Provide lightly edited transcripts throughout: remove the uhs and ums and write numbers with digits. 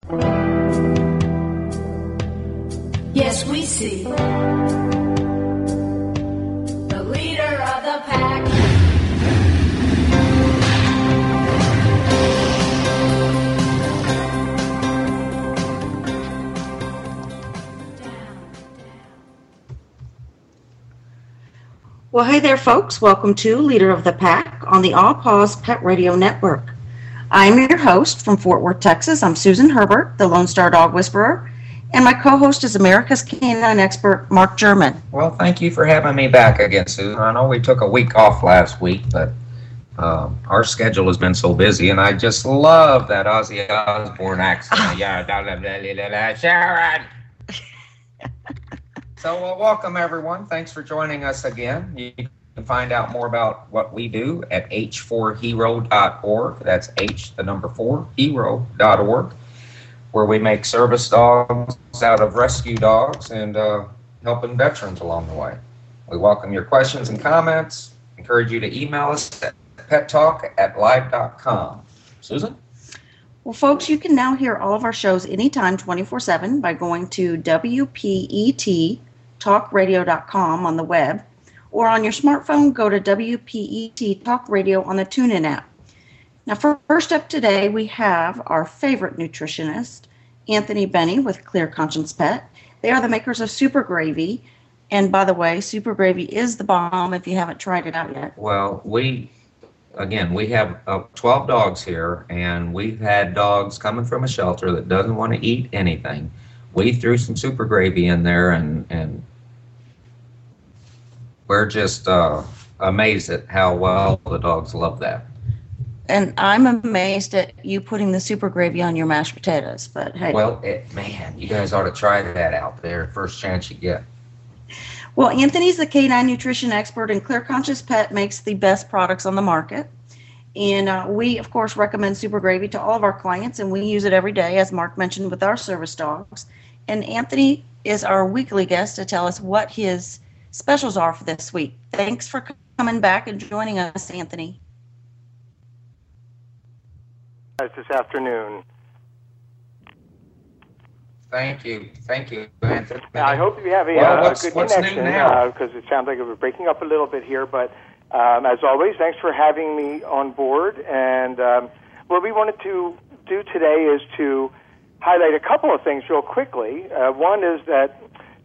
Yes, we see the leader of the pack. Well, hey there, folks. Welcome to Leader of the Pack on the All Paws Pet Radio Network. I'm your host from Fort Worth, Texas. I'm Susan Herbert, the Lone Star Dog Whisperer, and my co-host is America's Canine Expert, Mark German. Well, thank you for having me back again, Susan. I know we took a week off last week, but our schedule has been so busy, and I just love that Ozzy Osbourne accent. Yeah, Sharon. So, welcome everyone. Thanks for joining us again. You can find out more about what we do at h4hero.org. That's H, the number 4, hero.org, where we make service dogs out of rescue dogs and helping veterans along the way. We welcome your questions and comments. Encourage you to email us at pettalk@live.com. Susan? Well, folks, you can now hear all of our shows anytime, 24/7, by going to WPETtalkradio.com on the web, or on your smartphone, go to WPET Talk Radio on the TuneIn app. Now, first up today, we have our favorite nutritionist, Anthony Benny with Clear Conscience Pet. They are the makers of Super Gravy. And by the way, Super Gravy is the bomb if you haven't tried it out yet. Well, we have 12 dogs here, and we've had dogs coming from a shelter that doesn't want to eat anything. We threw some Super Gravy in there, and we're just amazed at how well the dogs love that. And I'm amazed at you putting the Super Gravy on your mashed potatoes, but hey. Well, man, you guys ought to try that out there first chance you get. Well, Anthony's the canine nutrition expert, and Clear Conscious Pet makes the best products on the market. And we, of course, recommend Super Gravy to all of our clients, and we use it every day, as Mark mentioned, with our service dogs. And Anthony is our weekly guest to tell us what his specials are for this week. Thanks for coming back and joining us, Anthony. This afternoon. Thank you, Anthony. I hope you have a good connection, because it sounds like it was breaking up a little bit here. But as always, thanks for having me on board. And what we wanted to do today is to highlight a couple of things real quickly. One is that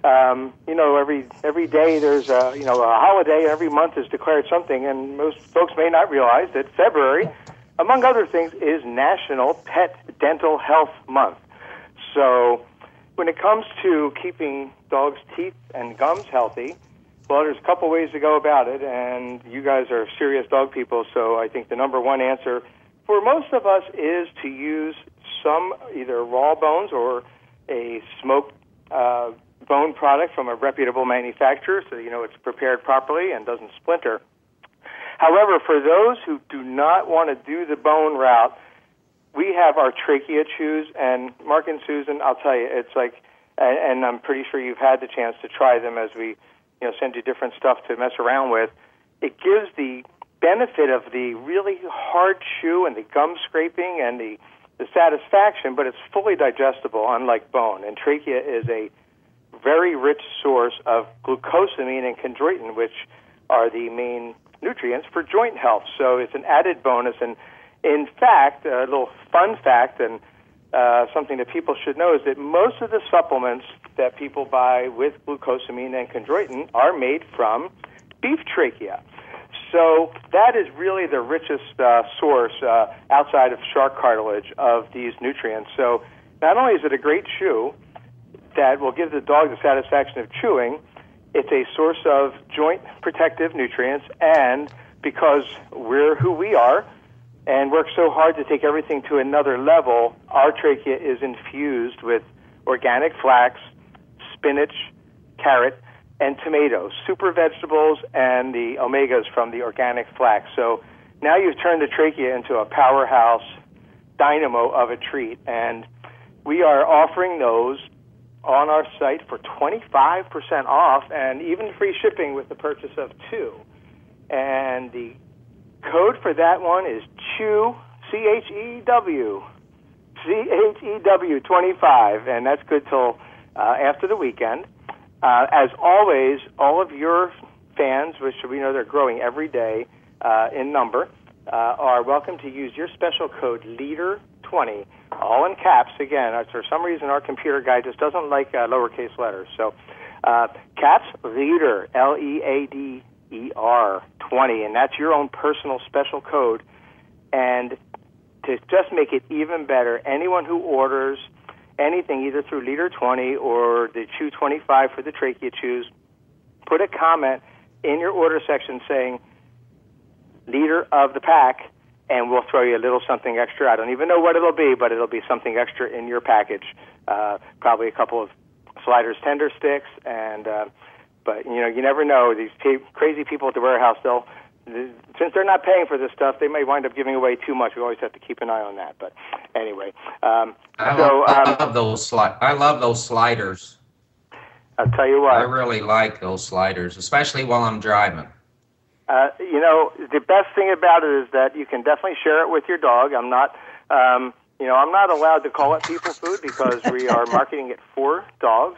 every day there's a holiday. Every month is declared something, and most folks may not realize that February, among other things, is National Pet Dental Health Month. So when it comes to keeping dogs' teeth and gums healthy, well, there's a couple ways to go about it, and you guys are serious dog people, so I think the number one answer for most of us is to use some either raw bones or a smoked bone product from a reputable manufacturer, so you know it's prepared properly and doesn't splinter. However, for those who do not want to do the bone route, we have our trachea chews, and Mark and Susan, I'll tell you, it's like, and I'm pretty sure you've had the chance to try them as we, send you different stuff to mess around with. It gives the benefit of the really hard chew and the gum scraping and the satisfaction, but it's fully digestible, unlike bone. And trachea is a very rich source of glucosamine and chondroitin, which are the main nutrients for joint health. So it's an added bonus. And in fact, a little fun fact and something that people should know is that most of the supplements that people buy with glucosamine and chondroitin are made from beef trachea. So that is really the richest source outside of shark cartilage of these nutrients. So not only is it a great chew that will give the dog the satisfaction of chewing, it's a source of joint protective nutrients, and because we're who we are and work so hard to take everything to another level, our trachea is infused with organic flax, spinach, carrot, and tomatoes, super vegetables, and the omegas from the organic flax. So now you've turned the trachea into a powerhouse dynamo of a treat, and we are offering those on our site for 25% off and even free shipping with the purchase of 2. And the code for that one is CHEW, CHEW25, and that's good till after the weekend. As always, all of your fans, which we know they're growing every day in number, are welcome to use your special code LEADER20, all in caps. Again, for some reason our computer guy just doesn't like lowercase letters. So caps, LEADER, LEADER 20, and that's your own personal special code. And to just make it even better, anyone who orders anything either through Leader 20 or the Chew 25 for the trachea chews, put a comment in your order section saying Leader of the Pack, and we'll throw you a little something extra. I don't even know what it'll be, but it'll be something extra in your package. Probably a couple of Sliders tender sticks, and but you never know. These crazy people at the warehouse, since they're not paying for this stuff, they may wind up giving away too much. We always have to keep an eye on that. But anyway, I love those sliders. I'll tell you what. I really like those sliders, especially while I'm driving. The best thing about it is that you can definitely share it with your dog. I'm not allowed to call it people food because we are marketing it for dogs.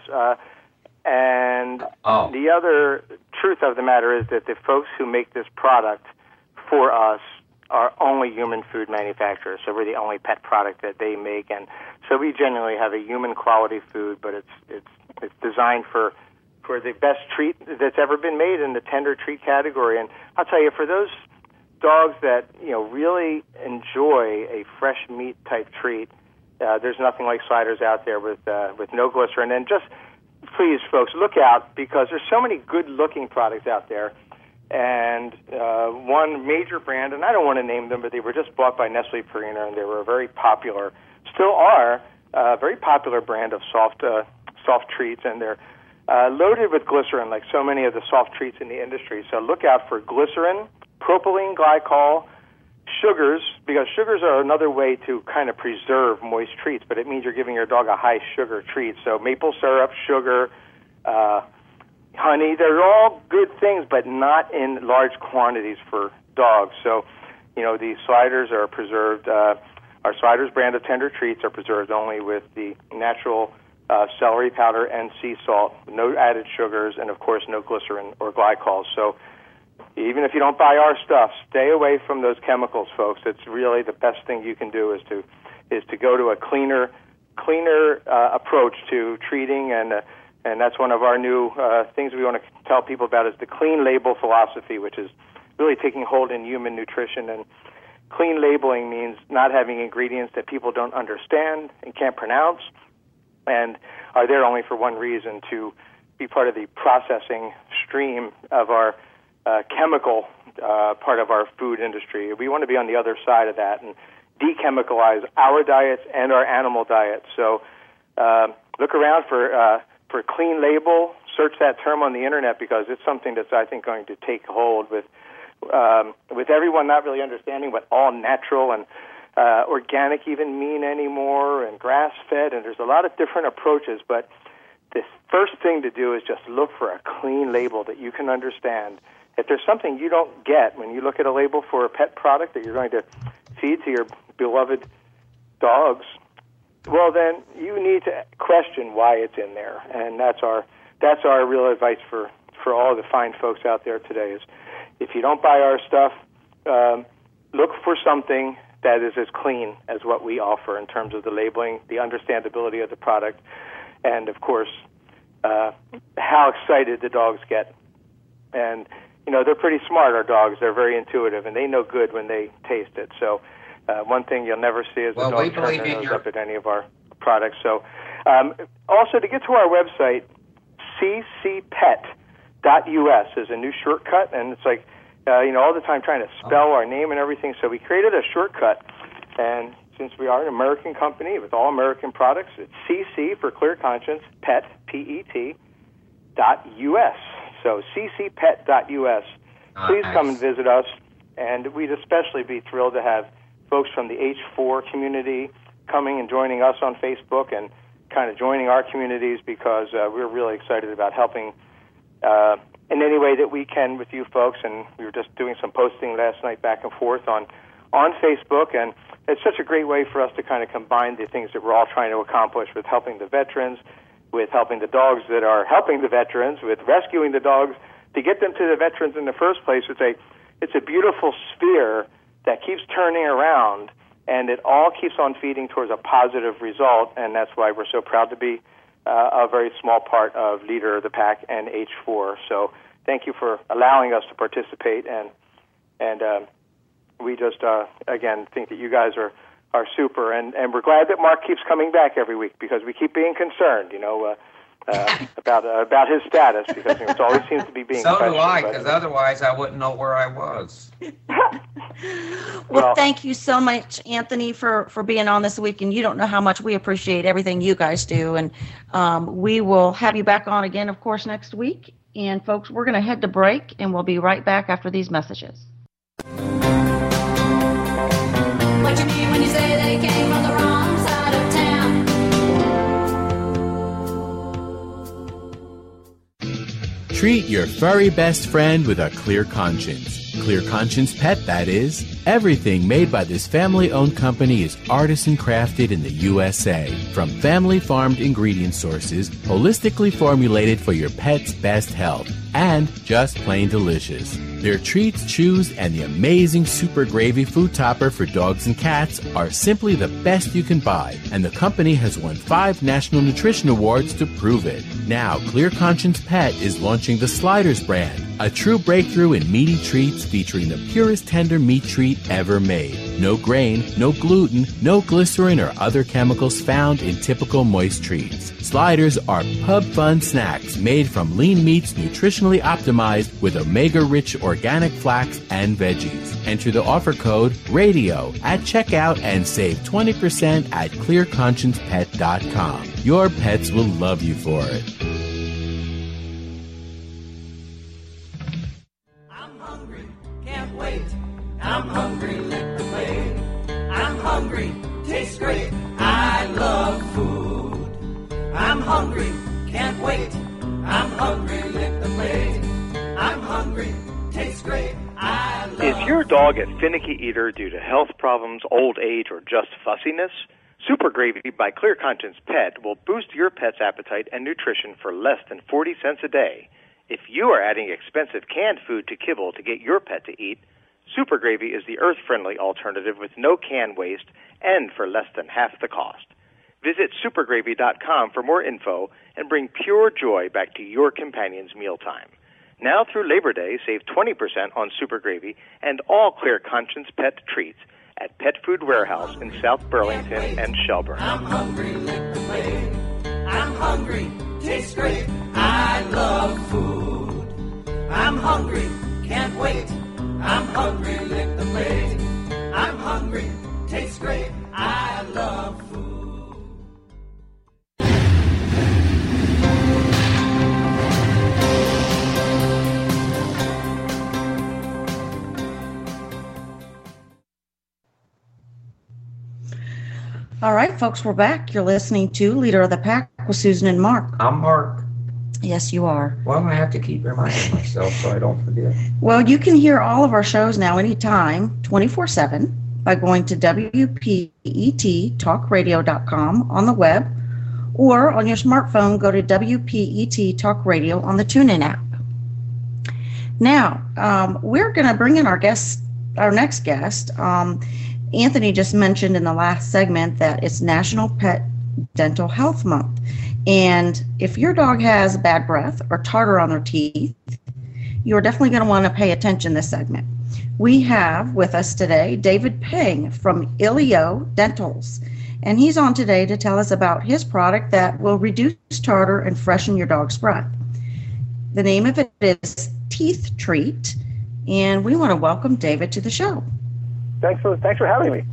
The other truth of the matter is that the folks who make this product for us are only human food manufacturers. So we're the only pet product that they make, and so we generally have a human quality food, but it's designed for the best treat that's ever been made in the tender treat category. And I'll tell you, for those dogs that really enjoy a fresh meat type treat, there's nothing like Sliders out there with no glycerin. And just please, folks, look out, because there's so many good-looking products out there. And one major brand, and I don't want to name them, but they were just bought by Nestle Purina, and they were a very popular, still are, very popular brand of soft treats, and they're loaded with glycerin, like so many of the soft treats in the industry. So look out for glycerin, propylene glycol, sugars, because sugars are another way to kind of preserve moist treats, but it means you're giving your dog a high sugar treat. So maple syrup, sugar, honey, they're all good things, but not in large quantities for dogs. So, the Sliders are preserved. Our Sliders brand of tender treats are preserved only with the natural celery powder and sea salt, no added sugars, and of course no glycerin or glycol. So even if you don't buy our stuff, stay away from those chemicals, folks. It's really the best thing you can do is to go to a cleaner approach to treating, and that's one of our new things we want to tell people about is the clean label philosophy, which is really taking hold in human nutrition. And clean labeling means not having ingredients that people don't understand and can't pronounce, and are there only for one reason, to be part of the processing stream of our chemical part of our food industry. We want to be on the other side of that and dechemicalize our diets and our animal diets. So look around for clean label. Search that term on the internet, because it's something that's, I think, going to take hold with everyone not really understanding what all natural and organic even mean anymore, and grass-fed, and there's a lot of different approaches, but the first thing to do is just look for a clean label that you can understand. If there's something you don't get when you look at a label for a pet product that you're going to feed to your beloved dogs, well, then you need to question why it's in there, and that's our real advice for all the fine folks out there today is, if you don't buy our stuff, look for something that is as clean as what we offer in terms of the labeling, the understandability of the product, and, of course, how excited the dogs get. And, they're pretty smart, our dogs. They're very intuitive, and they know good when they taste it. So one thing you'll never see is the dog turn their nose up at any of our products. So also, to get to our website, ccpet.us is a new shortcut, and it's like, all the time trying to spell our name and everything. So we created a shortcut, and since we are an American company with all American products, it's CC for Clear Conscience, pet, P-E-T, .us. So ccpet.us. Please come and visit us, and we'd especially be thrilled to have folks from the H4 community coming and joining us on Facebook and kind of joining our communities, because we're really excited about helping in any way that we can with you folks. And we were just doing some posting last night back and forth on Facebook, and it's such a great way for us to kind of combine the things that we're all trying to accomplish with helping the veterans, with helping the dogs that are helping the veterans, with rescuing the dogs to get them to the veterans in the first place. It's a beautiful sphere that keeps turning around, and it all keeps on feeding towards a positive result, and that's why we're so proud to be a very small part of Leader of the Pack and H4. So thank you for allowing us to participate, and we just, again, think that you guys are super, and we're glad that Mark keeps coming back every week because we keep being concerned, about his status because it always seems to be being So questioned. do I, because otherwise I wouldn't know where I was. Well, thank you so much, Anthony, for being on this week. And you don't know how much we appreciate everything you guys do. And we will have you back on again, of course, next week. And, folks, we're going to head to break, and we'll be right back after these messages. What you mean when you say they came from the wrong side of town? Treat your furry best friend with a clear conscience. Clear Conscience Pet, that is. Everything made by this family-owned company is artisan crafted in the USA. From family-farmed ingredient sources, holistically formulated for your pet's best health, and just plain delicious. Their treats, chews, and the amazing Super Gravy food topper for dogs and cats are simply the best you can buy, and the company has won 5 National Nutrition Awards to prove it. Now, Clear Conscience Pet is launching the Sliders brand, a true breakthrough in meaty treats featuring the purest tender meat treat ever made. No grain, no gluten, no glycerin or other chemicals found in typical moist treats. Sliders are pub fun snacks made from lean meats nutritionally optimized with omega-rich organic flax and veggies. Enter the offer code RADIO at checkout and save 20% at clearconsciencepet.com. Your pets will love you for it. I'm hungry, can't wait. I'm hungry, lick the plate. I'm hungry, tastes great. I love food. I'm hungry, can't wait. I'm hungry, lick the plate. I'm hungry, tastes great. I love Is your dog a finicky eater due to health problems, old age, or just fussiness? Super Gravy by Clear Conscience Pet will boost your pet's appetite and nutrition for less than 40 cents a day. If you are adding expensive canned food to kibble to get your pet to eat, Super Gravy is the earth-friendly alternative with no can waste and for less than half the cost. Visit supergravy.com for more info and bring pure joy back to your companion's mealtime. Now through Labor Day, save 20% on Super Gravy and all Clear Conscience Pet treats at Pet Food Warehouse in South Burlington and Shelburne. I'm hungry, lick the plate. I'm hungry, tastes great. I love food. I'm hungry, can't wait. I'm hungry, lick the plate. I'm hungry, tastes great. I love food. All right, folks, we're back. You're listening to Leader of the Pack with Susan and Mark. I'm Mark. Yes, you are. Well, I have to keep reminding myself so I don't forget. Well, you can hear all of our shows now anytime, 24/7, by going to WPETtalkradio.com on the web, or on your smartphone, go to WPET Talk Radio on the TuneIn app. Now, we're going to bring in our next guest. Anthony just mentioned in the last segment that it's National Pet Dental Health Month. And if your dog has bad breath or tartar on their teeth, you're definitely going to want to pay attention this segment. We have with us today David Peng from Ilio Dentals. And he's on today to tell us about his product that will reduce tartar and freshen your dog's breath. The name of it is Teeth Treat. And we want to welcome David to the show. Thanks for having me.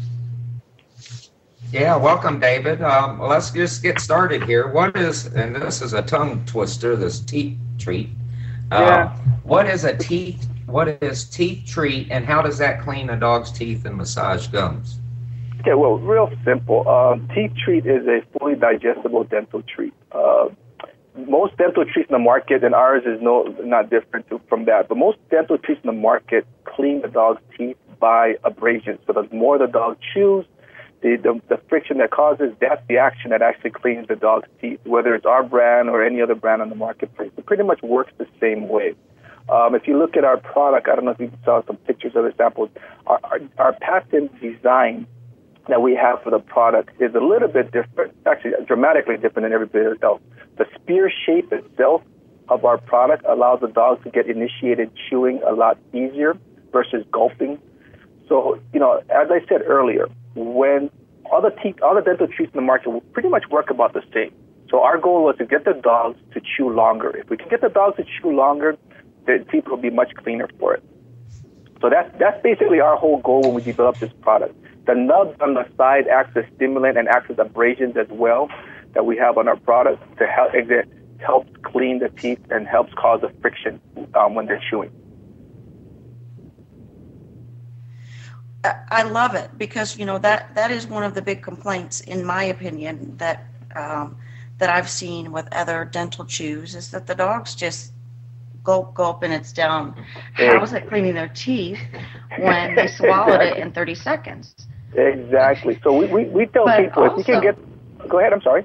Yeah, welcome, David. Let's just get started here. What is, and this is a tongue twister, this Teeth Treat. What is Teeth Treat, and how does that clean a dog's teeth and massage gums? Okay, well, real simple. Teeth Treat is a fully digestible dental treat. Most dental treats in the market, and ours is not different from that, but most dental treats in the market clean the dog's teeth by abrasion. So the more the dog chews, the friction that causes, that's the action that actually cleans the dog's teeth, whether it's our brand or any other brand on the marketplace. It pretty much works the same way. If you look at our product, I don't know if you saw some pictures of the samples, our patent design that we have for the product is a little bit different, actually dramatically different than everybody else. The spear shape itself of our product allows the dog to get initiated chewing a lot easier versus gulping. So, as I said earlier, when all the dental treats in the market will pretty much work about the same. So our goal was to get the dogs to chew longer. If we can get the dogs to chew longer, the teeth will be much cleaner for it. So that's basically our whole goal when we developed this product. The nubs on the side acts as stimulant and acts as abrasions as well that we have on our product to help. It helps clean the teeth and helps cause the friction when they're chewing. I love it because that is one of the big complaints, in my opinion, that I've seen with other dental chews is that the dogs just gulp and it's down. How is it cleaning their teeth when they swallowed it in 30 seconds? Exactly. So we tell people if you can get. Go ahead. I'm sorry.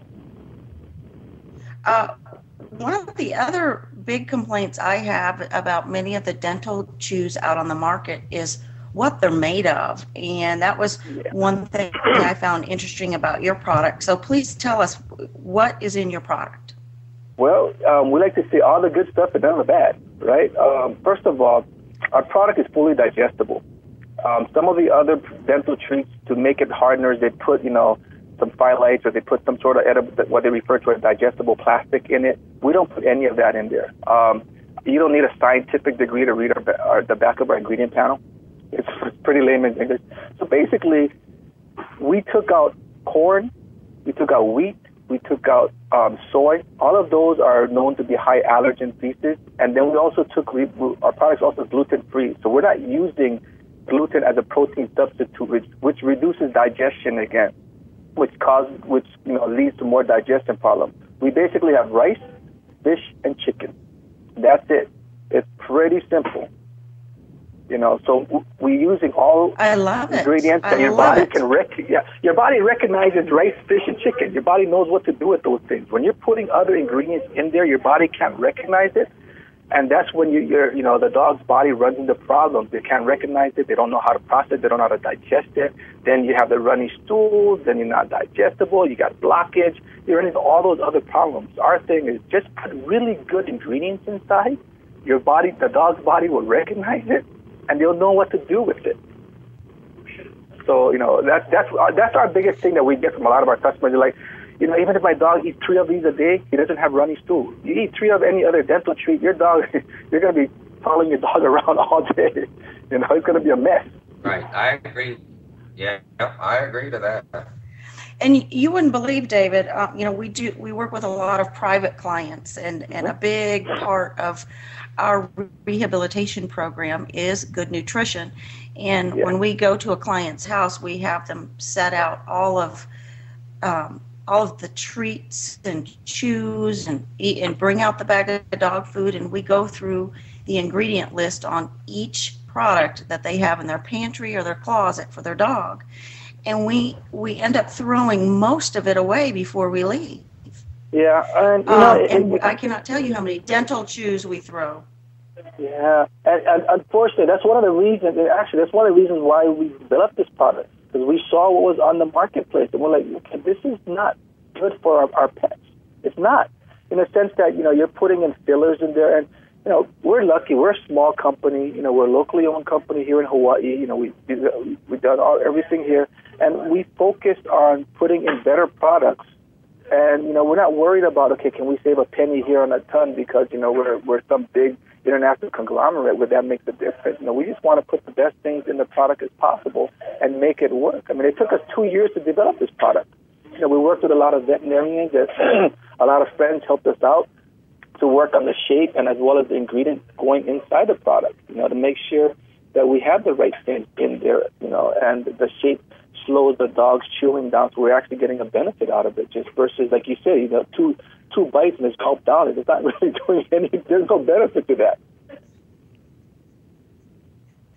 One of the other big complaints I have about many of the dental chews out on the market is what they're made of. And that was one thing I found interesting about your product. So please tell us, what is in your product? Well, we like to say all the good stuff and none of the bad, right? First of all, our product is fully digestible. Some of the other dental treats, to make it hardeners, they put, some phthalates or they put some sort of what they refer to as digestible plastic in it. We don't put any of that in there. You don't need a scientific degree to read the back of our ingredient panel. It's pretty layman's English. So basically, we took out corn, we took out wheat, we took out soy. All of those are known to be high allergen species. And then we also our product's also gluten-free. So we're not using gluten as a protein substitute, which reduces digestion again, which leads to more digestion problems. We basically have rice, fish, and chicken. That's it. It's pretty simple. So we're using all ingredients that your body can your body recognizes rice, fish, and chicken. Your body knows what to do with those things. When you're putting other ingredients in there, your body can't recognize it, and that's when the dog's body runs into problems. They can't recognize it. They don't know how to process it. They don't know how to digest it. Then you have the runny stools. Then you're not digestible. You got blockage. You're into all those other problems. Our thing is just put really good ingredients inside. Your body, the dog's body, will recognize it, and they'll know what to do with it. So, that's our biggest thing that we get from a lot of our customers. They're like, even if my dog eats 3 of these a day, he doesn't have runny stool. You eat 3 of any other dental treat, your dog, you're going to be following your dog around all day. It's going to be a mess. Right. I agree. Yeah, I agree to that. And you wouldn't believe, David, we work with a lot of private clients, and a big part of our rehabilitation program is good nutrition. And when we go to a client's house, we have them set out all of the treats and chews and eat, and bring out the bag of dog food, and we go through the ingredient list on each product that they have in their pantry or their closet for their dog. And we end up throwing most of it away before we leave. Yeah, and I cannot tell you how many dental chews we throw. Yeah, and unfortunately, that's one of the reasons. Actually, that's one of the reasons why we developed this product, because we saw what was on the marketplace, and we're like, okay, this is not good for our pets. It's not, in the sense that you're putting in fillers in there, and we're lucky. We're a small company. We're a locally owned company here in Hawaii. We've done everything here, and we focused on putting in better products. And we're not worried about, okay, can we save a penny here on a ton because we're some big international conglomerate where that makes a difference. We just want to put the best things in the product as possible and make it work. I mean, it took us 2 years to develop this product. We worked with a lot of veterinarians. A lot of friends helped us out to work on the shape and as well as the ingredients going inside the product, to make sure that we have the right things in there, and the shape slows the dog's chewing down, so we're actually getting a benefit out of it, just versus, like you said, two bites and it's gulped down. It's not really doing there's no benefit to that.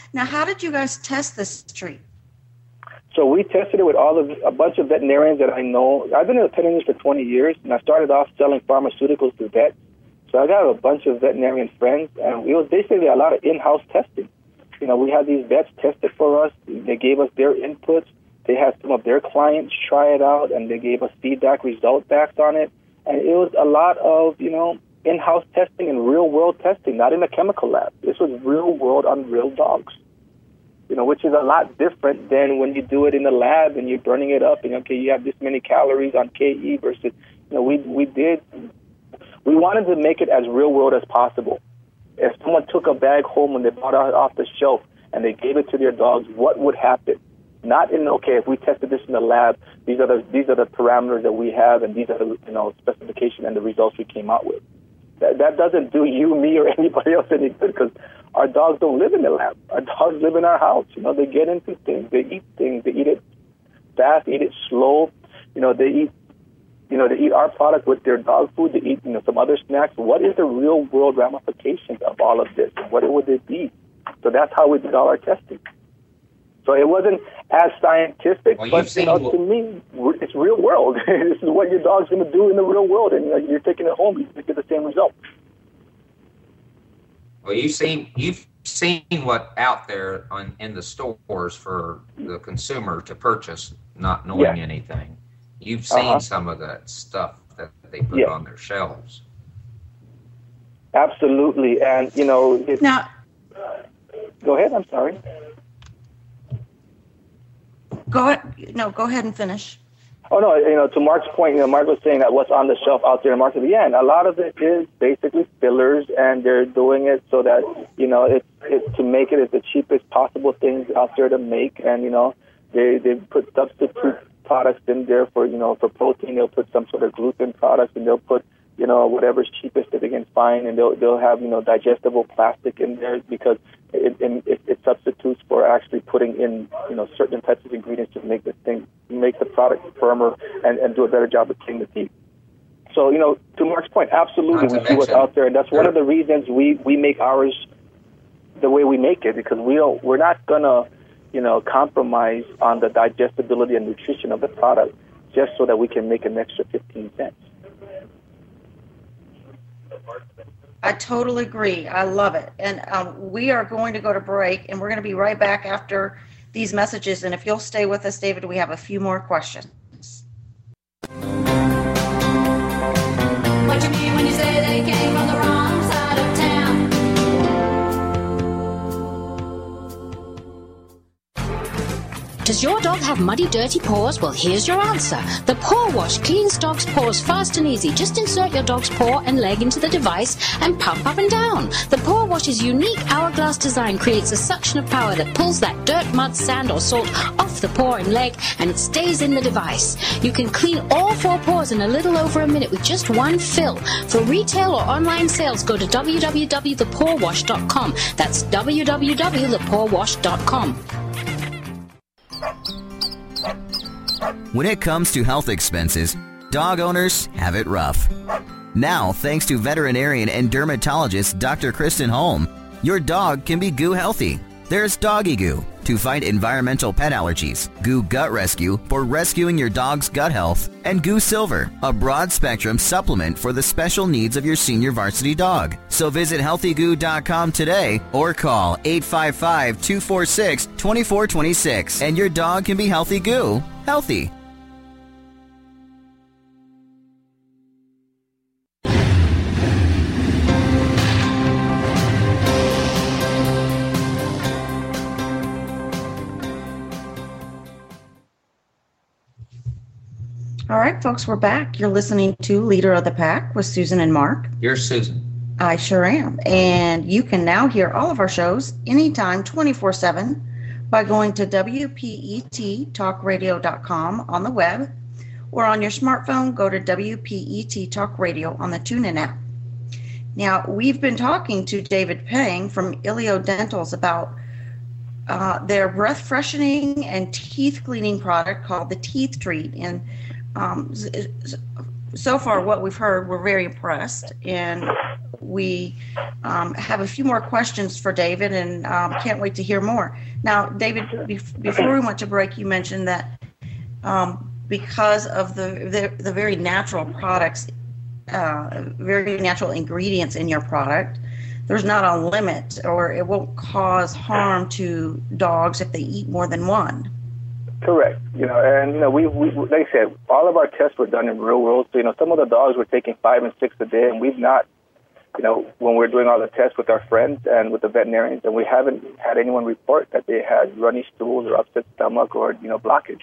Now, how did you guys test this treat? So we tested it with a bunch of veterinarians that I know. I've been in the pet industry for 20 years, and I started off selling pharmaceuticals to vets. So I got a bunch of veterinarian friends, and it was basically a lot of in-house testing. You know, we had these vets test it for us. They gave us their inputs. They had some of their clients try it out, and they gave us feedback, result backs on it. And it was a lot of, you know, in-house testing and real-world testing, not in a chemical lab. This was real-world on real dogs, you know, which is a lot different than when you do it in the lab and you're burning it up and, okay, you have this many calories on KE versus, you know, we wanted to make it as real-world as possible. If someone took a bag home and they bought it off the shelf and they gave it to their dogs, what would happen? Not in, okay, if we tested this in the lab, these are the parameters that we have, and these are the, you know, specification and the results we came out with. That doesn't do you, me, or anybody else any good, because our dogs don't live in the lab. Our dogs live in our house. You know, they get into things, they eat it fast, eat it slow. You know, they eat our product with their dog food. They eat, you know, some other snacks. What is the real world ramifications of all of this? What would it be? So that's how we did all our testing. So it wasn't as scientific, but you know, to me, it's real world. This is what your dog's going to do in the real world, and you're taking it home, you get the same result. Well, you've seen what out there in the stores for the consumer to purchase, not knowing anything. You've seen some of that stuff that they put on their shelves. Absolutely, and you know. Now, go ahead. I'm sorry. Go ahead. No, go ahead and finish. Oh no, you know, to Mark's point, you know, Mark was saying that what's on the shelf out there in market, yeah, and a lot of it is basically fillers, and they're doing it so that, you know, it's to make it as the cheapest possible things out there to make, and you know, they put substitute products in there for, you know, for protein. They'll put some sort of gluten products, and they'll put, you know, whatever's cheapest that they can find, and they'll have, you know, digestible plastic in there because it substitutes for actually putting in, you know, certain types of ingredients to make the product firmer and do a better job of cleaning the teeth. So, you know, to Mark's point, absolutely we see what's out there, and that's one of the reasons we make ours the way we make it, because we're not gonna, you know, compromise on the digestibility and nutrition of the product just so that we can make an extra 15 cents. I totally agree. I love it. And we are going to go to break, and we're going to be right back after these messages. And if you'll stay with us, David, we have a few more questions. What you mean when you say they came from the wrong side of town? Does your dog have muddy, dirty paws? Well, here's your answer. The Paw Wash cleans dog's paws fast and easy. Just insert your dog's paw and leg into the device and pump up and down. The Paw Wash's unique hourglass design creates a suction of power that pulls that dirt, mud, sand, or salt off the paw and leg, and it stays in the device. You can clean all 4 paws in a little over a minute with just one fill. For retail or online sales, go to www.thepawwash.com. That's www.thepawwash.com. When it comes to health expenses, dog owners have it rough. Now, thanks to veterinarian and dermatologist Dr. Kristen Holm, your dog can be goo healthy. There's Doggy Goo to fight environmental pet allergies, Goo Gut Rescue for rescuing your dog's gut health, and Goo Silver, a broad-spectrum supplement for the special needs of your senior varsity dog. So visit healthygoo.com today or call 855-246-2426 and your dog can be healthy goo, healthy. All right, folks, we're back. You're listening to Leader of the Pack with Susan and Mark. You're Susan. I sure am. And you can now hear all of our shows anytime, 24/7, by going to WPETtalkradio.com on the web, or on your smartphone, go to WPET Talk Radio on the TuneIn app. Now, we've been talking to David Pang from Ilio Dentals about their breath freshening and teeth cleaning product called the Teeth Treat. And so far, what we've heard, we're very impressed, and we have a few more questions for David, and can't wait to hear more. Now, David, before we went to break, you mentioned that because of the very natural products, very natural ingredients in your product, there's not a limit, or it won't cause harm to dogs if they eat more than one. Correct. And we like I said, all of our tests were done in real world. So some of the dogs were taking 5 and 6 a day, and we've not, when we're doing all the tests with our friends and with the veterinarians, and we haven't had anyone report that they had runny stools or upset stomach or blockage.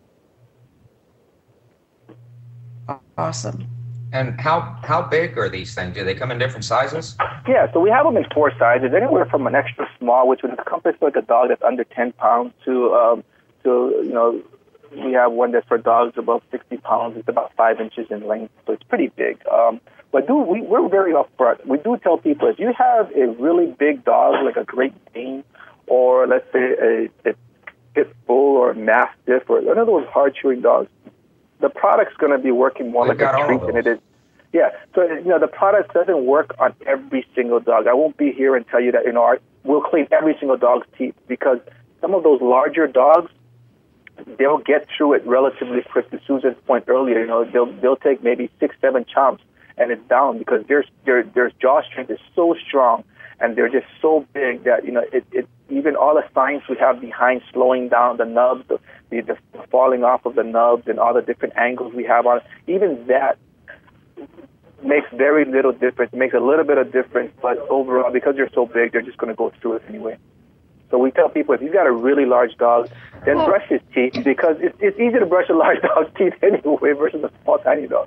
Awesome. And how big are these things? Do they come in different sizes? Yeah, so we have them in 4 sizes, anywhere from an extra small, which would encompass like a dog that's under 10 pounds, to we have one that's for dogs above 60 pounds. It's about 5 inches in length, so it's pretty big. But we're very upfront. We do tell people, if you have a really big dog, like a Great Dane, or let's say a Pit Bull or a Mastiff, or one of those hard-chewing dogs, the product's going to be working more like a treat than it is. Yeah, so the product doesn't work on every single dog. I won't be here and tell you that we'll clean every single dog's teeth, because some of those larger dogs, they'll get through it relatively quick. To Susan's point earlier, they'll take maybe 6-7 chomps and it's down, because their jaw strength is so strong and they're just so big that it even all the science we have behind slowing down the nubs, the falling off of the nubs, and all the different angles we have on it, even that makes very little difference. It makes a little bit of difference, but overall, because they're so big, they're just going to go through it anyway. So we tell people, if you've got a really large dog, then brush his teeth, because it's easy to brush a large dog's teeth anyway versus a small, tiny dog.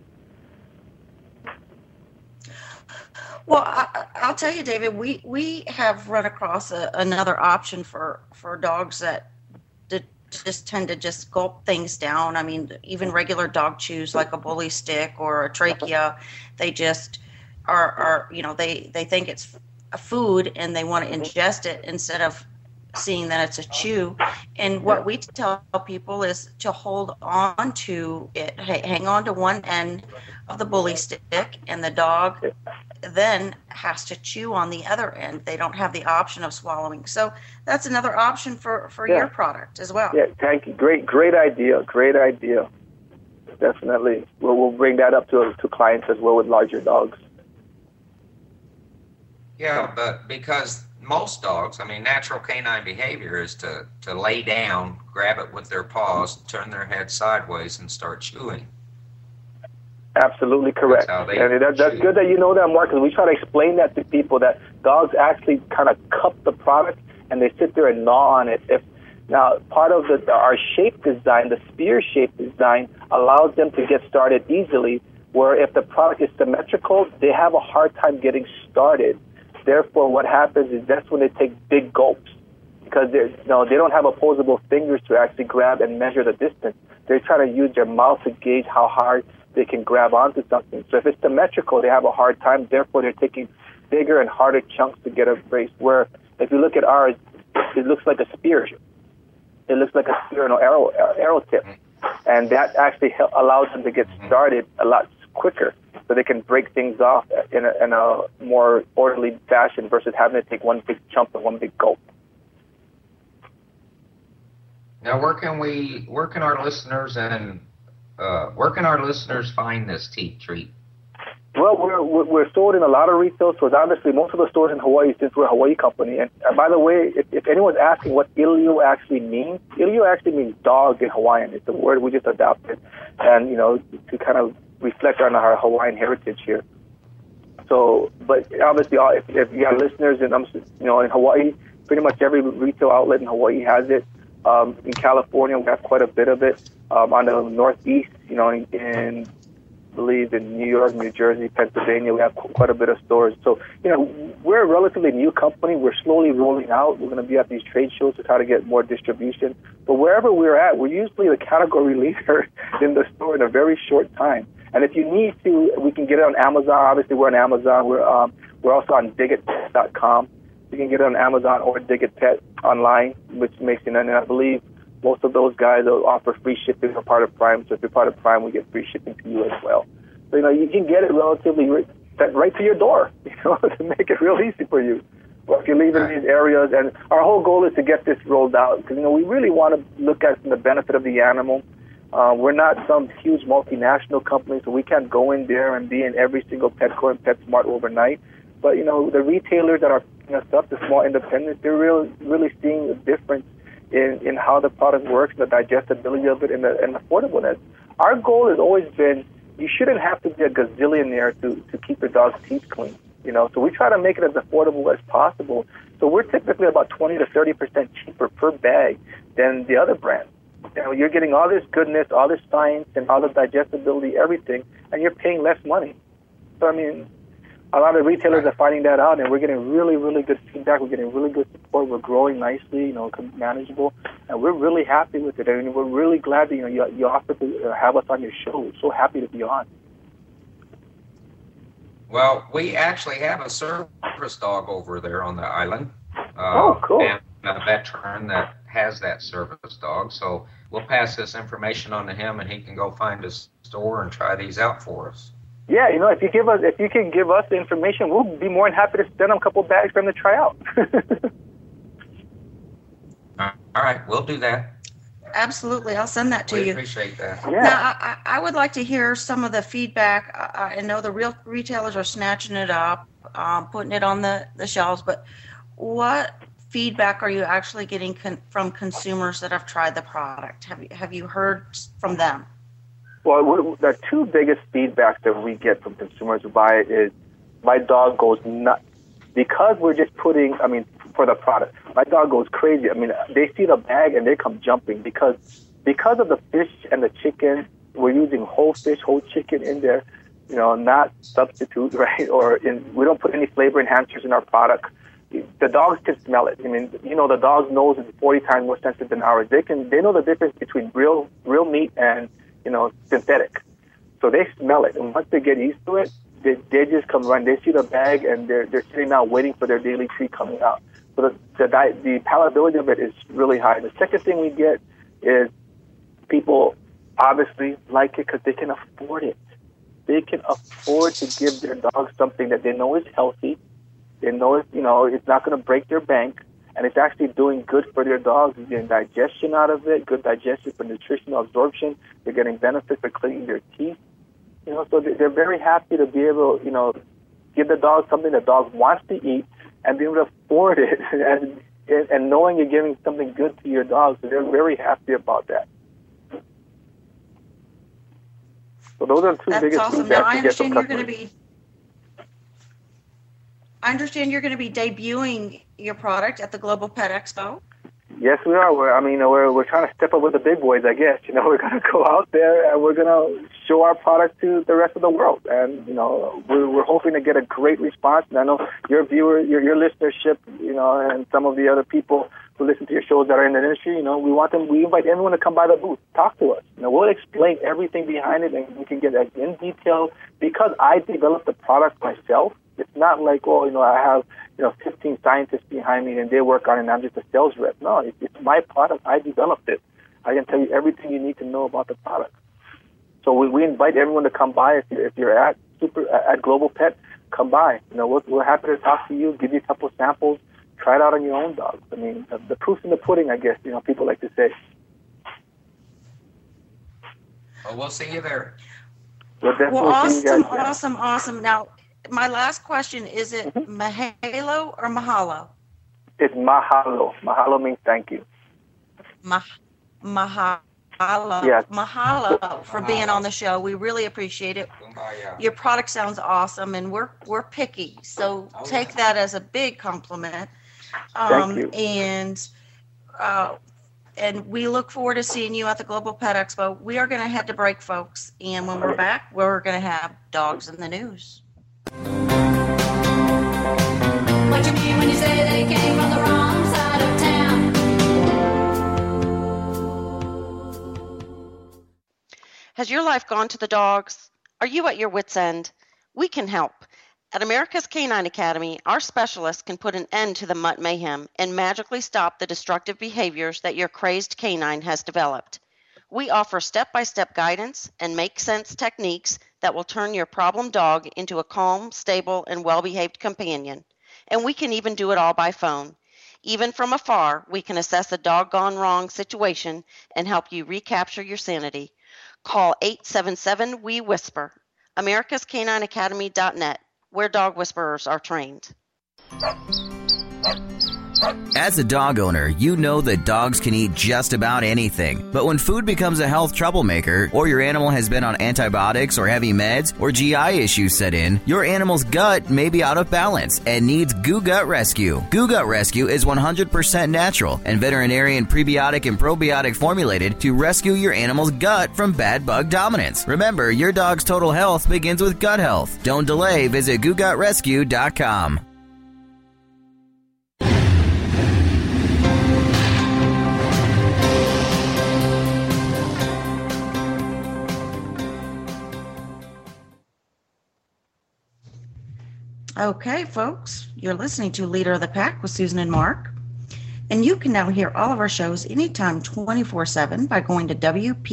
Well, I'll tell you, David, we have run across another option for dogs that just tend to just gulp things down. I mean, even regular dog chews like a bully stick or a trachea, they just are they think it's a food and they want to ingest it instead of seeing that it's a chew. And what we tell people is to hold on to it, hang on to one end of the bully stick, and the dog then has to chew on the other end. They don't have the option of swallowing. So that's another option for your product as well. Yeah, thank you. Great idea. Definitely. We'll bring that up to clients as well with larger dogs. Yeah, but because most dogs, natural canine behavior is to lay down, grab it with their paws, turn their head sideways, and start chewing. Absolutely correct. That's good that you know that, Mark, because we try to explain that to people, that dogs actually kind of cup the product and they sit there and gnaw on it. Now, part of our shape design, the spear shape design, allows them to get started easily, where if the product is symmetrical, they have a hard time getting started. Therefore, what happens is that's when they take big gulps, because they don't have opposable fingers to actually grab and measure the distance. They're trying to use their mouth to gauge how hard they can grab onto something. So if it's symmetrical, they have a hard time. Therefore, they're taking bigger and harder chunks to get a brace. Where if you look at ours, it looks like a spear. It looks like a spear and an arrow tip, and that actually allows them to get started a lot quicker, so they can break things off in a more orderly fashion versus having to take one big chunk and one big gulp. Now, where can our listeners find this teeth treat? Well, we're sold in a lot of retail stores. Obviously, most of the stores in Hawaii, since we're a Hawaii company. And by the way, if anyone's asking what Ilio actually means dog in Hawaiian. It's a word we just adopted, and to kind of reflect on our Hawaiian heritage here. So, but obviously, if you have listeners in Hawaii, pretty much every retail outlet in Hawaii has it. In California, we have quite a bit of it. On the Northeast, in I believe in New York, New Jersey, Pennsylvania, we have quite a bit of stores. So, we're a relatively new company. We're slowly rolling out. We're going to be at these trade shows to try to get more distribution. But wherever we're at, we're usually the category leader in the store in a very short time. And if you need to, we can get it on Amazon. Obviously, we're on Amazon. We're also on digitpet.com. You can get it on Amazon or Digit online, which makes it, and I believe most of those guys will offer free shipping for part of Prime. So if you're part of Prime, we get free shipping to you as well. So, you can get it relatively sent right to your door, to make it real easy for you. Or if you live in these areas, and our whole goal is to get this rolled out because, we really want to look at the benefit of the animal. We're not some huge multinational company, so we can't go in there and be in every single Petco and PetSmart overnight. But, the retailers that are picking us up, the small independents, they're really seeing the difference in how the product works, the digestibility of it, and the affordableness. Our goal has always been you shouldn't have to be a gazillionaire to keep your dog's teeth clean. So we try to make it as affordable as possible. So we're typically about 20 to 30% cheaper per bag than the other brands. You're getting all this goodness, all this science, and all the digestibility, everything, and you're paying less money. So, a lot of retailers are finding that out, and we're getting really, really good feedback. We're getting really good support. We're growing nicely, manageable, and we're really happy with it. And we're really glad that, you offered to have us on your show. We're so happy to be on. Well, we actually have a service dog over there on the island. Oh, cool. And a veteran that has that service dog. So we'll pass this information on to him, and he can go find a store and try these out for us. Yeah, if you can give us the information, we'll be more than happy to send them a couple bags for them to try out. All right, we'll do that. Absolutely, I'll send that to We you. appreciate that. Yeah. Now, I would like to hear some of the feedback. I know the real retailers are snatching it up, putting it on the shelves, but what feedback are you actually getting from consumers that have tried the product? Have you heard from them? Well, the two biggest feedbacks that we get from consumers who buy it is my dog goes nuts. Because we're just putting, for the product, my dog goes crazy. They see the bag and they come jumping because of the fish and the chicken. We're using whole fish, whole chicken in there, not substitute, right? We don't put any flavor enhancers in our product. The dogs can smell it. The dog's nose is 40 times more sensitive than ours. They know the difference between real meat and synthetic. So they smell it, and once they get used to it, they just come run. They see the bag, and they're sitting out waiting for their daily treat coming out. So the palatability of it is really high. The second thing we get is people obviously like it because they can afford it. They can afford to give their dog something that they know is healthy. They know it's not going to break their bank, and it's actually doing good for their dogs. They're getting digestion out of it, good digestion for nutritional absorption. They're getting benefit for cleaning their teeth. So they're very happy to be able, give the dog something the dog wants to eat and be able to afford it and knowing you're giving something good to your dog. So they're very happy about that. So those are the two biggest awesome. feedbacks Now, we get from customers. I understand you're going to be debuting your product at the Global Pet Expo. Yes, we are. We're trying to step up with the big boys, I guess. We're going to go out there and we're going to show our product to the rest of the world. And, we're hoping to get a great response. And I know your viewers, your listenership, and some of the other people who listen to your shows that are in the industry, we invite everyone to come by the booth, talk to us. We'll explain everything behind it, and we can get as in detail. Because I developed the product myself, it's not like, I have, 15 scientists behind me and they work on it and I'm just a sales rep. No, it's my product. I developed it. I can tell you everything you need to know about the product. So we invite everyone to come by. If you're at Global Pet, come by. We're happy to talk to you, give you a couple of samples, try it out on your own dog. The proof's in the pudding, I guess, people like to say. Well, we'll see you there. Awesome. Now, my last question, is it Mahalo or Mahalo? It's Mahalo. Mahalo means thank you. Mahalo. Yes. Mahalo for being on the show. We really appreciate it. Your product sounds awesome, and we're picky, so take that as a big compliment. Thank you. And we look forward to seeing you at the Global Pet Expo. We are going to head to break, folks, and when we're back, we're going to have Dogs in the News. What you mean when you say they came from the wrong side of town? Has your life gone to the dogs? Are you at your wit's end? We can help. At America's Canine Academy, our specialists can put an end to the mutt mayhem and magically stop the destructive behaviors that your crazed canine has developed. We offer step-by-step guidance and make-sense techniques that will turn your problem dog into a calm, stable, and well-behaved companion. And we can even do it all by phone. Even from afar, we can assess a dog gone wrong situation and help you recapture your sanity. Call 877-WE-WHISPER, americascanineacademy.net, where dog whisperers are trained. As a dog owner, you know that dogs can eat just about anything. But when food becomes a health troublemaker, or your animal has been on antibiotics or heavy meds, or GI issues set in, your animal's gut may be out of balance and needs Goo Gut Rescue. Goo Gut Rescue is 100% natural and veterinarian prebiotic and probiotic formulated to rescue your animal's gut from bad bug dominance. Remember, your dog's total health begins with gut health. Don't delay. Visit GooGutRescue.com. Okay, folks, you're listening to Leader of the Pack with Susan and Mark. And you can now hear all of our shows anytime 24/7 by going to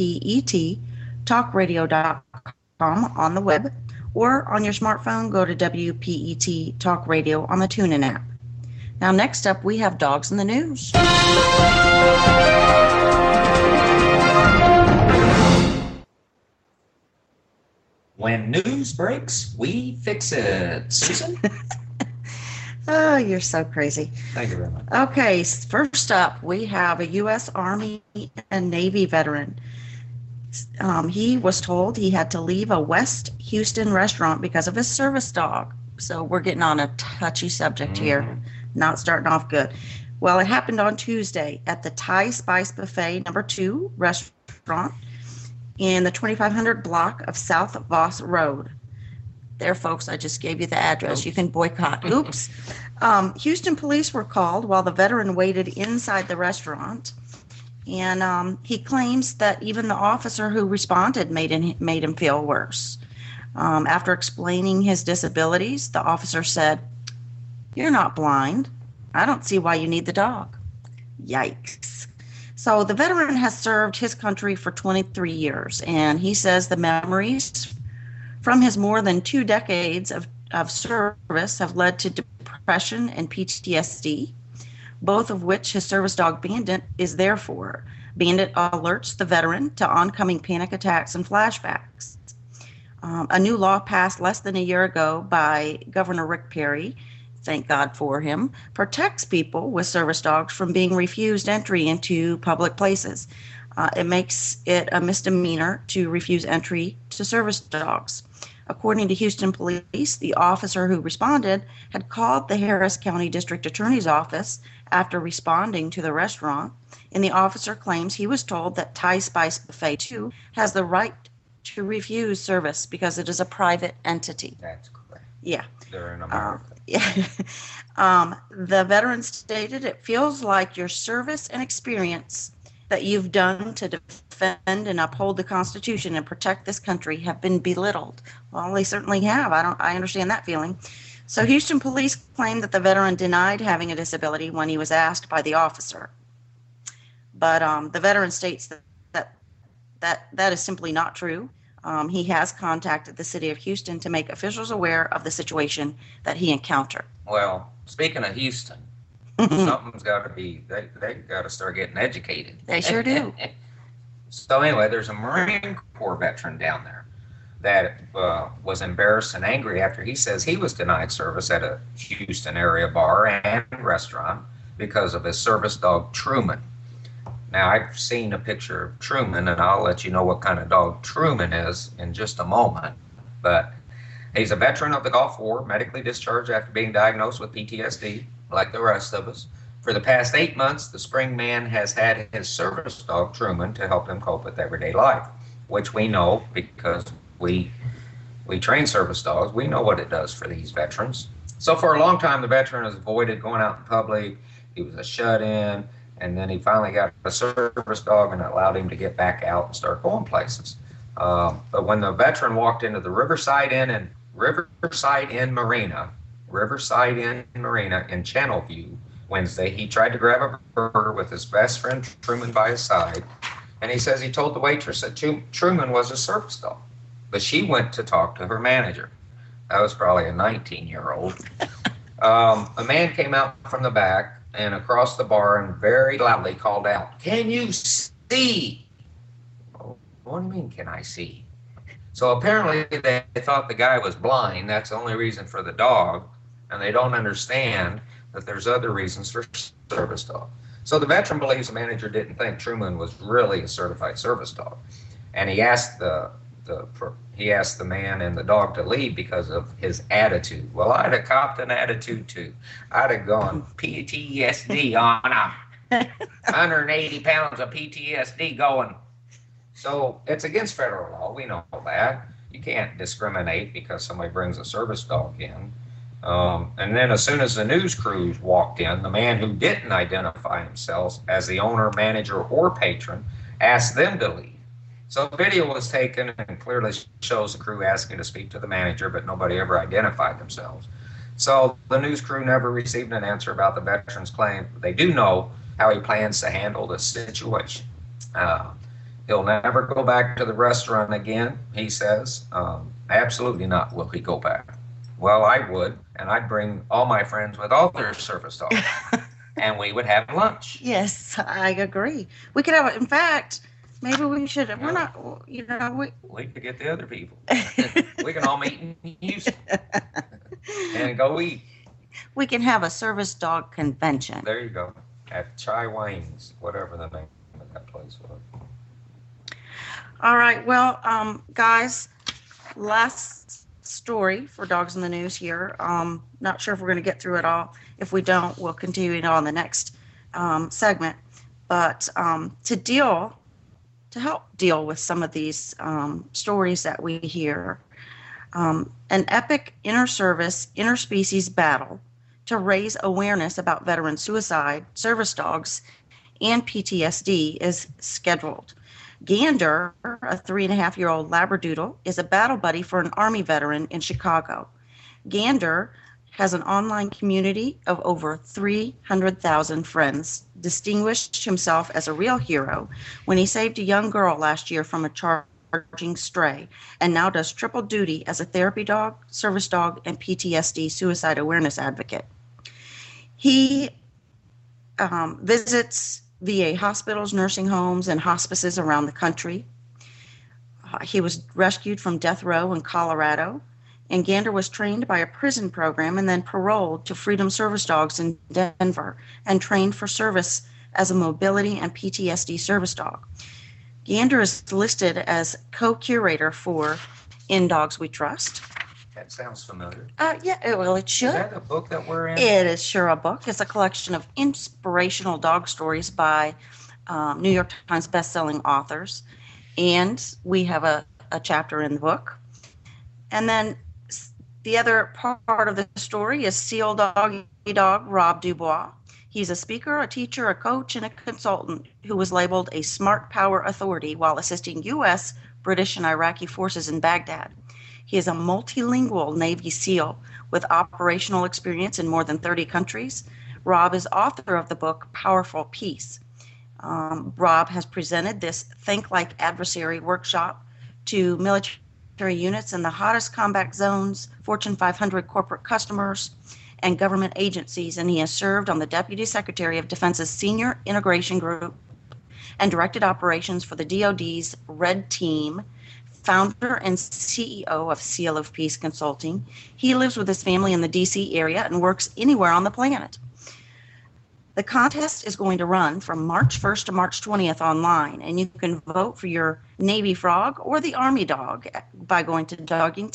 WPETtalkradio.com on the web, or on your smartphone, go to WPET Talk Radio on the TuneIn app. Now, next up, we have Dogs in the News. When news breaks, we fix it. Susan? Oh, you're so crazy. Thank you very much. Okay, first up, we have a U.S. Army and Navy veteran. He was told he had to leave a West Houston restaurant because of his service dog. So we're getting on a touchy subject here, not starting off good. Well, it happened on Tuesday at the Thai Spice Buffet No. 2 restaurant in the 2500 block of South Voss Road. There, folks, I just gave you the address. Oops. You can boycott. Oops. Houston police were called while the veteran waited inside the restaurant. And he claims that even the officer who responded made him feel worse. After explaining his disabilities, the officer said, "You're not blind. I don't see why you need the dog." Yikes. So the veteran has served his country for 23 years, and he says the memories from his more than 2 decades of service have led to depression and PTSD, both of which his service dog Bandit is there for. Bandit alerts the veteran to oncoming panic attacks and flashbacks. A new law passed less than a year ago by Governor Rick Perry, thank God for him, protects people with service dogs from being refused entry into public places. It makes it a misdemeanor to refuse entry to service dogs. According to Houston police, the officer who responded had called the Harris County District Attorney's Office after responding to the restaurant, and the officer claims he was told that Thai Spice Buffet 2 has the right to refuse service because it is a private entity. That's correct. Yeah. They're in America. The veteran stated, "It feels like your service and experience that you've done to defend and uphold the Constitution and protect this country have been belittled." Well, they certainly have. I understand that feeling. So Houston police claimed that the veteran denied having a disability when he was asked by the officer. But the veteran states that is simply not true. He has contacted the city of Houston to make officials aware of the situation that he encountered. Well, speaking of Houston, something's got to be, they got to start getting educated. They sure do. So anyway, there's a Marine Corps veteran down there that was embarrassed and angry after he says he was denied service at a Houston area bar and restaurant because of his service dog, Truman. Now, I've seen a picture of Truman, and I'll let you know what kind of dog Truman is in just a moment. But he's a veteran of the Gulf War, medically discharged after being diagnosed with PTSD, like the rest of us. For the past 8 months, the Spring Man has had his service dog, Truman, to help him cope with everyday life, which we know because we train service dogs. We know what it does for these veterans. So for a long time, the veteran has avoided going out in public. He was a shut-in. And then he finally got a service dog, and it allowed him to get back out and start going places. But when the veteran walked into the Riverside Inn Marina in Channelview Wednesday, he tried to grab a burger with his best friend Truman by his side, and he says he told the waitress that Truman was a service dog. but she went to talk to her manager. That was probably a 19-year-old. A man came out from the back and across the bar and very loudly called out, "Can you see?" Oh, what do you mean, can I see? So apparently they thought the guy was blind. That's the only reason for the dog. And they don't understand that there's other reasons for service dog. So the veteran believes the manager didn't think Truman was really a certified service dog. And he asked the man and the dog to leave because of his attitude. Well, I'd have copped an attitude too. I'd have gone PTSD on 180 pounds of PTSD going. So it's against federal law. We know that. You can't discriminate because somebody brings a service dog in. And then as soon as the news crews walked in, the man who didn't identify himself as the owner, manager, or patron asked them to leave. So video was taken and clearly shows the crew asking to speak to the manager, but nobody ever identified themselves. So the news crew never received an answer about the veteran's claim. They do know how he plans to handle the situation. He'll never go back to the restaurant again, he says. Absolutely not will he go back. Well, I would, and I'd bring all my friends with all their service dogs, and we would have lunch. Yes, I agree. We could have, in fact, maybe we should, we're not, you know, we could get the other people. We can all meet in Houston and go eat. We can have a service dog convention. There you go. At Chai Wayne's, whatever the name of that place was. All right, well, guys, last story for Dogs in the News here. Not sure if we're going to get through it all. If we don't, we'll continue it on the next segment. But to help deal with some of these stories that we hear, an epic inter-service, inter-species battle to raise awareness about veteran suicide, service dogs, and PTSD is scheduled. Gander, a 3.5-year-old Labradoodle, is a battle buddy for an Army veteran in Chicago. Gander has an online community of over 300,000 friends, distinguished himself as a real hero when he saved a young girl last year from a charging stray, and now does triple duty as a therapy dog, service dog, and PTSD suicide awareness advocate. He visits VA hospitals, nursing homes, and hospices around the country. He was rescued from death row in Colorado, and Gander was trained by a prison program and then paroled to Freedom Service Dogs in Denver and trained for service as a mobility and PTSD service dog. Gander is listed as co-curator for In Dogs We Trust. That sounds familiar. Yeah, well, it should. Is that a book that we're in? It is sure a book. It's a collection of inspirational dog stories by New York Times bestselling authors. And we have a chapter in the book. And then the other part of the story is Seal Doggy Dog Rob Dubois. He's a speaker, a teacher, a coach, and a consultant who was labeled a smart power authority while assisting U.S., British, and Iraqi forces in Baghdad. He is a multilingual Navy SEAL with operational experience in more than 30 countries. Rob is author of the book Powerful Peace. Rob has presented this Think Like Adversary workshop to military units in the hottest combat zones, Fortune 500 corporate customers, and government agencies, and he has served on the Deputy Secretary of Defense's Senior Integration Group and directed operations for the DoD's Red Team, founder and CEO of Seal of Peace Consulting. He lives with his family in the D.C. area and works anywhere on the planet. The contest is going to run from March 1st to March 20th online, and you can vote for your Navy frog or the Army dog by going to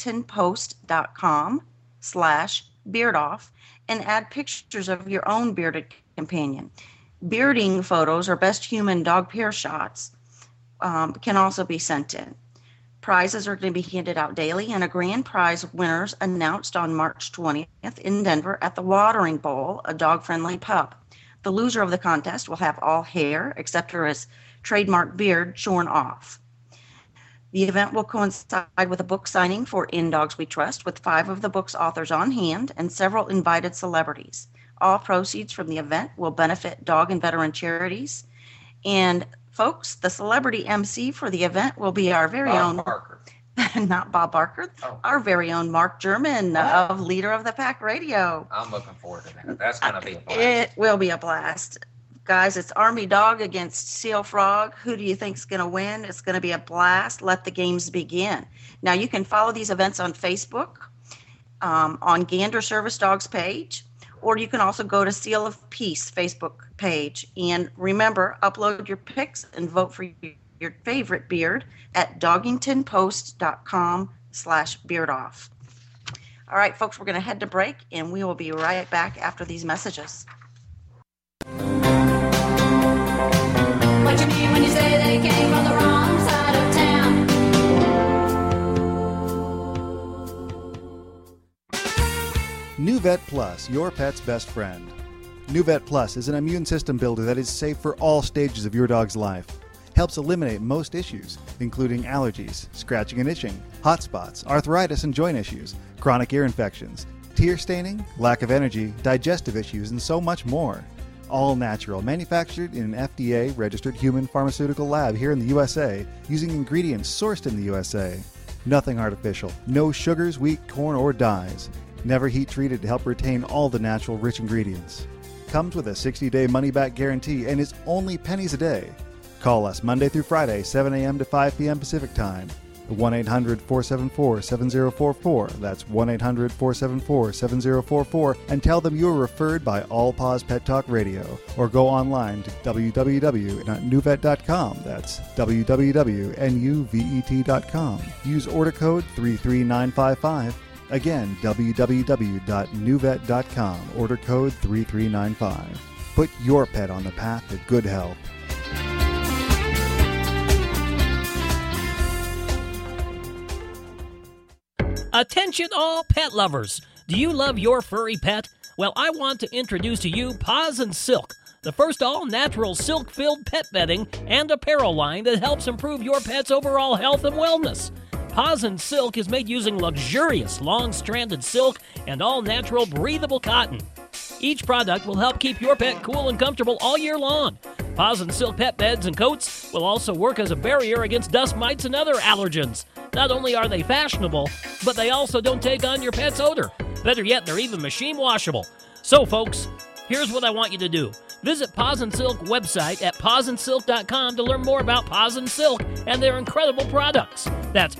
doggingtonpost.com/beardoff and add pictures of your own bearded companion. Bearding photos or best human dog pair shots can also be sent in. Prizes are going to be handed out daily, and a grand prize winners announced on March 20th in Denver at the Watering Bowl, a dog-friendly pub. The loser of the contest will have all hair, except for his trademark beard, shorn off. The event will coincide with a book signing for In Dogs We Trust, with 5 of the book's authors on hand and several invited celebrities. All proceeds from the event will benefit dog and veteran charities. And folks, the celebrity MC for the event will be our very own Parker. Not Bob Barker, our very own Mark German of Leader of the Pack Radio. I'm looking forward to that. That's going to be a blast. It will be a blast. Guys, it's Army Dog against Seal Frog. Who do you think's going to win? It's going to be a blast. Let the games begin. Now, you can follow these events on Facebook, on Gander Service Dogs page, or you can also go to Seal of Peace Facebook page. And remember, upload your pics and vote for your favorite beard at doggingtonpost.com/beardoff. All right, folks, we're going to head to break, and we will be right back after these messages. What you mean when you say they came from the wrong side of town? NuVet Plus, your pet's best friend. NuVet Plus is an immune system builder that is safe for all stages of your dog's life. Helps eliminate most issues, including allergies, scratching and itching, hot spots, arthritis and joint issues, chronic ear infections, tear staining, lack of energy, digestive issues, and so much more. All natural, manufactured in an FDA-registered human pharmaceutical lab here in the USA, using ingredients sourced in the USA. Nothing artificial, no sugars, wheat, corn, or dyes. Never heat treated to help retain all the natural rich ingredients. Comes with a 60-day money-back guarantee and is only pennies a day. Call us Monday through Friday, 7 a.m. to 5 p.m. Pacific Time. 1-800-474-7044. That's 1-800-474-7044. And tell them you were referred by All Paws Pet Talk Radio. Or go online to www.nuvet.com. That's www.nuvet.com. Use order code 33955. Again, www.nuvet.com. Order code 3395. Put your pet on the path to good health. Attention all pet lovers! Do you love your furry pet? Well, I want to introduce to you Paws and Silk, the first all-natural silk-filled pet bedding and apparel line that helps improve your pet's overall health and wellness. Paws and Silk is made using luxurious long-stranded silk and all-natural breathable cotton. Each product will help keep your pet cool and comfortable all year long. Paws and Silk pet beds and coats will also work as a barrier against dust mites and other allergens. Not only are they fashionable, but they also don't take on your pet's odor. Better yet, they're even machine washable. So, folks, here's what I want you to do. Visit Paws and Silk website at pawsandsilk.com to learn more about Paws and Silk and their incredible products. That's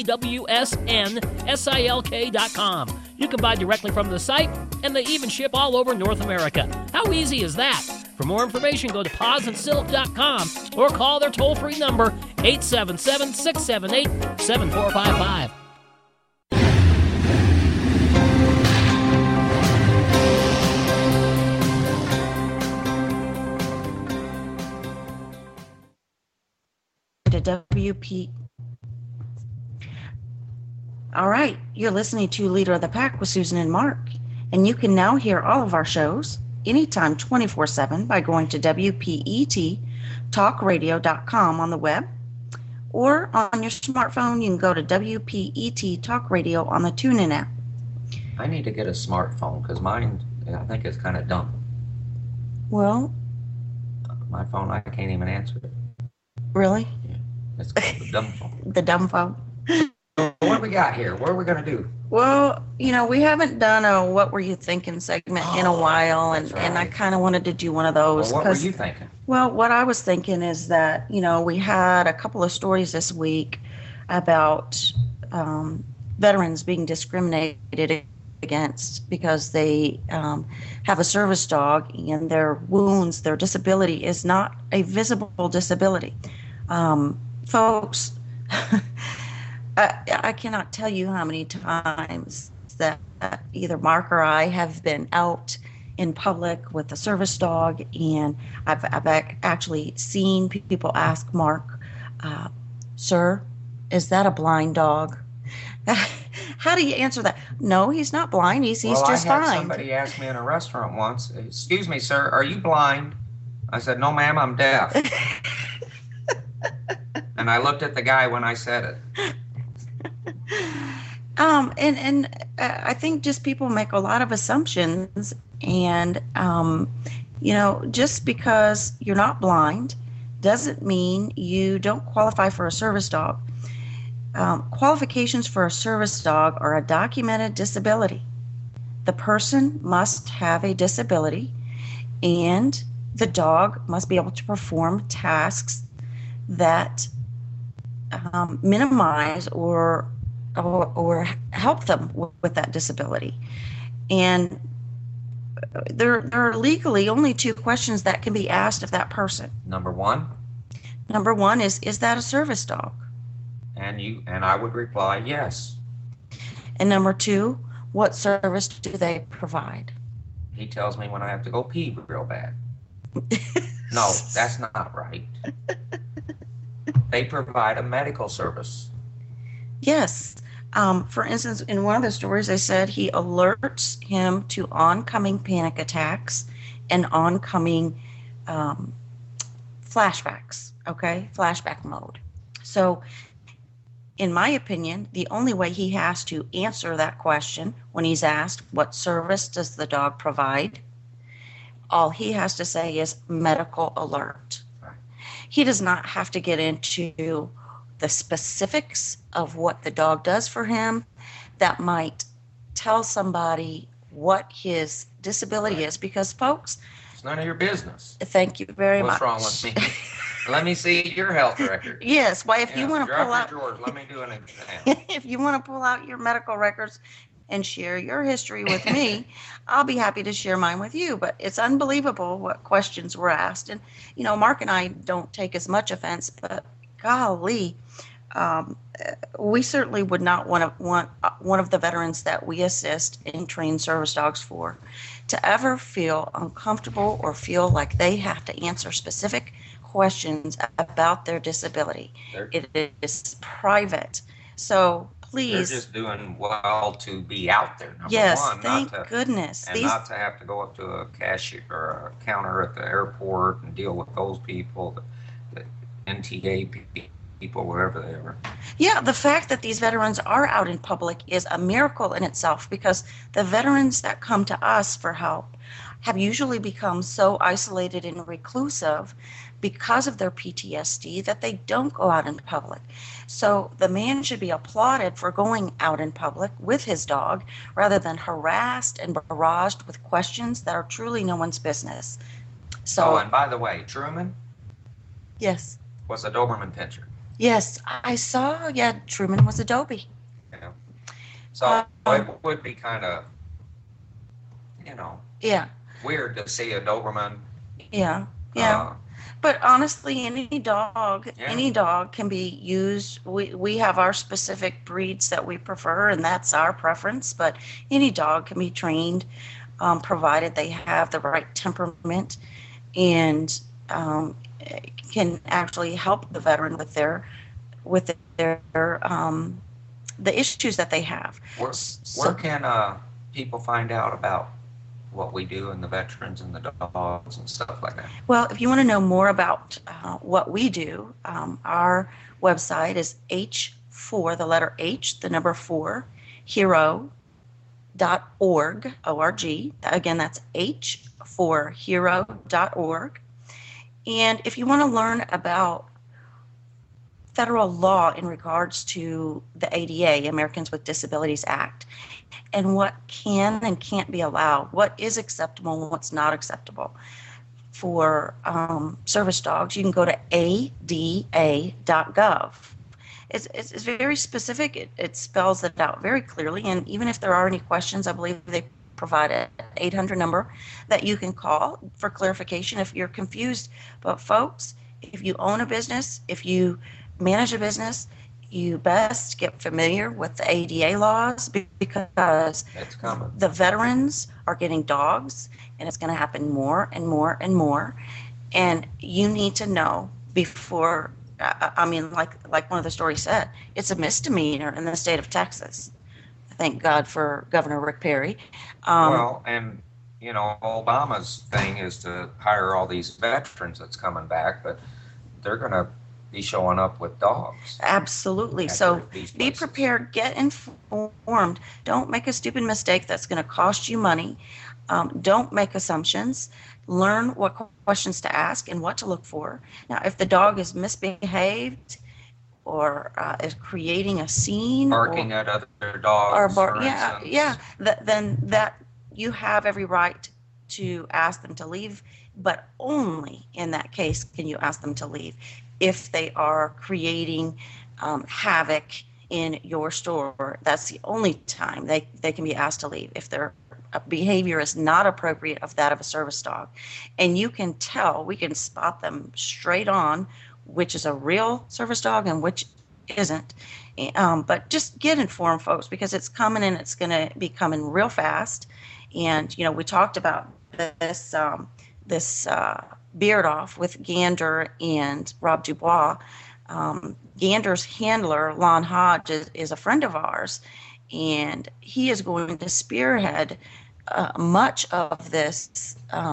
PAWSNSILK.com. You can buy directly from the site, and they even ship all over North America. How easy is that? For more information, go to pawsandsilk.com or call their toll-free number, 877-678-7455. To WP. All right, you're listening to Leader of the Pack with Susan and Mark, and you can now hear all of our shows anytime 24/7 by going to WPETtalkradio.com on the web, or on your smartphone you can go to WPET Talk Radio on the TuneIn app. I need to get a smartphone because mine, I think, is kind of dumb. Well, my phone, I can't even answer it. Really? Yeah, it's called the dumb phone. The dumb phone. What do we got here? What are we going to do? Well, we haven't done a What Were You Thinking segment in a while, and I kind of wanted to do one of those. Well, what were you thinking? Well, what I was thinking is that, we had a couple of stories this week about veterans being discriminated against because they have a service dog and their wounds, their disability is not a visible disability. Folks, I cannot tell you how many times that either Mark or I have been out in public with a service dog, and I've actually seen people ask Mark, "Sir, is that a blind dog?" How do you answer that? No, he's not blind. He's just I had fine. Somebody asked me in a restaurant once, "Excuse me, sir, are you blind?" I said, "No, ma'am, I'm deaf." And I looked at the guy when I said it. And I think just people make a lot of assumptions, and just because you're not blind doesn't mean you don't qualify for a service dog. Qualifications for a service dog are a documented disability. The person must have a disability, and the dog must be able to perform tasks that minimize or help them with that disability. And there are legally only 2 questions that can be asked of that person. Number one, is that a service dog? and I would reply yes. And number 2, what service do they provide? He tells me when I have to go pee real bad. No, that's not right. They provide a medical service. Yes. For instance, in one of the stories, they said he alerts him to oncoming panic attacks and oncoming flashbacks, okay? Flashback mode. So, in my opinion, the only way he has to answer that question when he's asked, what service does the dog provide? All he has to say is medical alert. He does not have to get into the specifics of what the dog does for him that might tell somebody what his disability is, because folks, it's none of your business. Thank you very much. What's wrong with me? Let me see your health record. Yes, well, if you want to pull out, drawers, let me do an exam. if you want to pull out your medical records and share your history with me, I'll be happy to share mine with you. But it's unbelievable what questions were asked. And, you know, Mark and I don't take as much offense, but golly, we certainly would not want one of the veterans that we assist and train service dogs for to ever feel uncomfortable or feel like they have to answer specific questions about their disability. It is private. So please. They're just doing well to be out there. Number yes, one, thank goodness. And not to have to go up to a cashier or a counter at the airport and deal with those people, the NTA people, wherever they are. Yeah, the fact that these veterans are out in public is a miracle in itself, because the veterans that come to us for help have usually become so isolated and reclusive because of their PTSD that they don't go out in public. So the man should be applauded for going out in public with his dog rather than harassed and barraged with questions that are truly no one's business. So, and by the way, Truman? Yes. Was a Doberman pinscher. Yes, I saw, Truman was a Dobie. Yeah. So it would be kind of, weird to see a Doberman. Yeah. But honestly, any dog can be used. We have our specific breeds that we prefer, and that's our preference. But any dog can be trained, provided they have the right temperament, and can actually help the veteran with their the issues that they have. Where can people find out about what we do and the veterans and the dogs and stuff like that? Well, if you want to know more about what we do, our website is H4, the letter H, the number 4, hero.org, O-R-G. Again, that's H4hero.org. And if you want to learn about federal law in regards to the ADA, Americans with Disabilities Act, and what can and can't be allowed, what is acceptable and what's not acceptable for service dogs, you can go to ada.gov. It's very specific. It spells it out very clearly. And even if there are any questions, I believe they provide an 800 number that you can call for clarification if you're confused. But folks, if you own a business, if you manage a business, you best get familiar with the ADA laws, because the veterans are getting dogs, and it's going to happen more and more and more. And you need to know before, like one of the stories said, it's a misdemeanor in the state of Texas. Thank God for Governor Rick Perry. Obama's thing is to hire all these veterans that's coming back, but they're going to be showing up with dogs. Absolutely. So be prepared, get informed. Don't make a stupid mistake that's going to cost you money. Don't make assumptions. Learn what questions to ask and what to look for. Now, if the dog is misbehaved or is creating a scene, Barking at other dogs, or for yeah, instance. then that you have every right to ask them to leave, but only in that case can you ask them to leave if they are creating havoc in your store. That's the only time they can be asked to leave, if their behavior is not appropriate of that of a service dog. And you can tell, we can spot them straight on which is a real service dog and which isn't. But just get informed, folks, because it's coming, and it's going to be coming real fast. And we talked about this beard off with Gander and Rob Dubois. Gander's handler, Lon Hodge, is a friend of ours, and he is going to spearhead much of this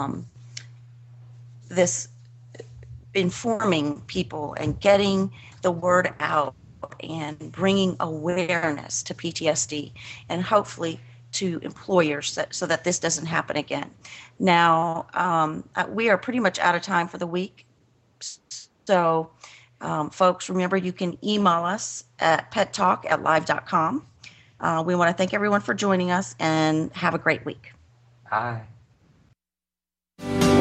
this informing people and getting the word out and bringing awareness to PTSD, and hopefully to employers so that this doesn't happen again. Now, we are pretty much out of time for the week. So, folks, remember you can email us at pettalk@live.com. We want to thank everyone for joining us, and have a great week. Bye.